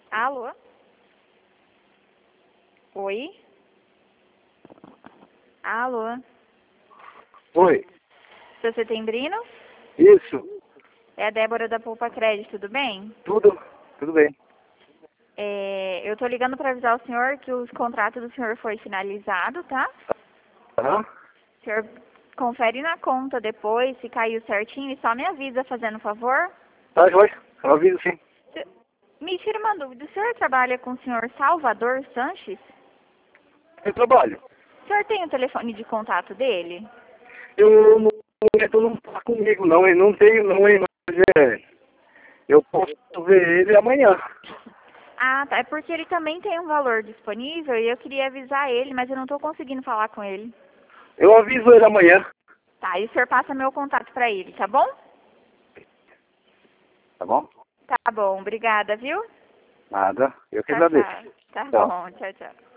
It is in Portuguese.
Alô? Oi? Alô? Oi, Seu Setembrino? isso, É a Débora da Poupa Crédito, tudo bem? tudo bem. Eu tô ligando para avisar o senhor que o contrato do senhor foi finalizado, tá? Aham, O senhor confere na conta depois, se caiu certinho, e só me avisa, fazendo favor. tá, joia, eu aviso sim. Se- Me tira uma dúvida, o senhor trabalha com o senhor Salvador Sanches? Eu trabalho. O senhor tem o telefone de contato dele? Eu no momento não tá comigo não, eu não tenho não, hein, mas eu posso ver ele amanhã. Ah, tá. É porque ele também tem um valor disponível e eu queria avisar ele, mas eu não tô conseguindo falar com ele. Eu aviso ele amanhã. Tá, e o senhor passa meu contato pra ele, tá bom? Tá bom? Tá bom, obrigada, viu? Nada, eu que Tchau, agradeço. tchau. Tá Tchau. bom, tchau, tchau.